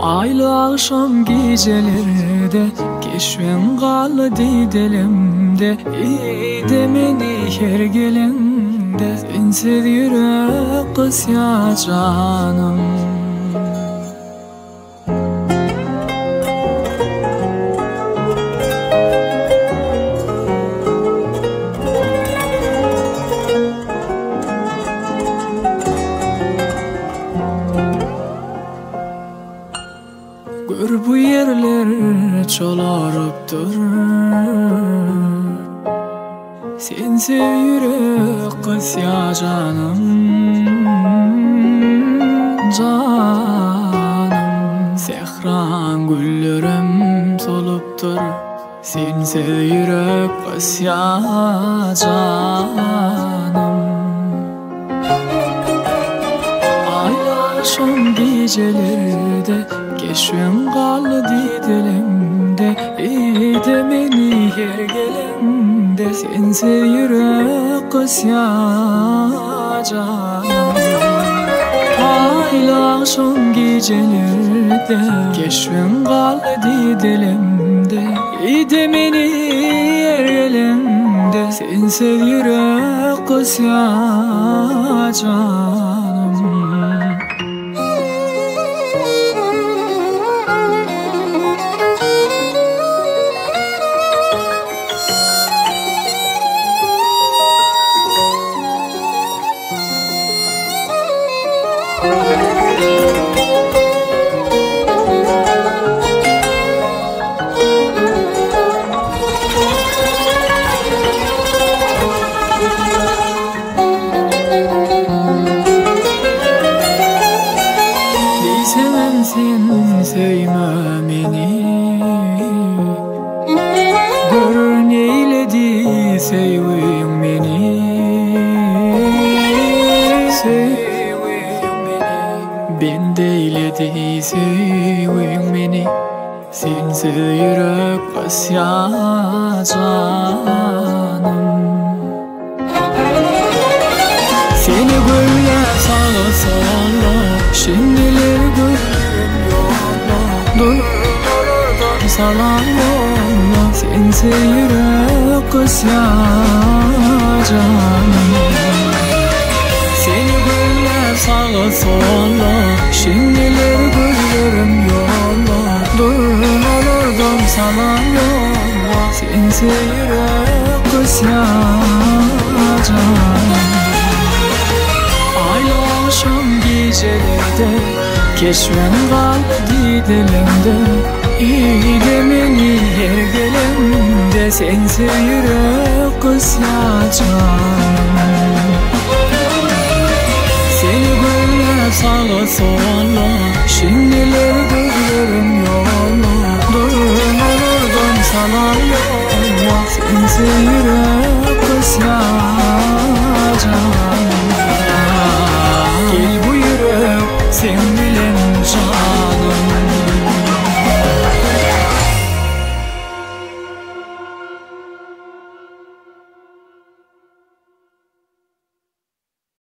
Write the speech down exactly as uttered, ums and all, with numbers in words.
Aylı akşam gecelerde keşfen kaldı dilimde. İyide meni her gelende sensiz yürek kız ya canım. Gör bu yerler çolarıptır, sensiz yürek kız ya canım. Canım sehran güllerim soluptur, sensiz yürek kız ya canım. Aylar akşam gecelerde keşfen kaldı dilimde. İyide meni her gelende sensiz yürek kız ya canım. Aylı akşam gecelerde keşfen kaldı dilimde. İyide meni her gelende sensiz yürek kız ya canım. Sevmem sen sevme beni, gör neyledi sevin beni. Sevin beni, ben deyledi sevin beni. Sensiz yürek kız ya canım. Seni böyle sağa sola şimdiler görürüm yolla. Durmadan salam yolla, sensiz yürek kız ya canım. Seni böyle sağa sola şimdiler görürüm yolla. Durmadan salam yolla, sensiz yürek kız ya canım. Aylı akşam gecelerde keşfen kaldı dilimde. İyide meni her gelende sensiz yürek kız ya canım. Seni böyle sağa sola şimdiler görürüm yolla. Durmadan salam yolla, sensiz yürek kız ya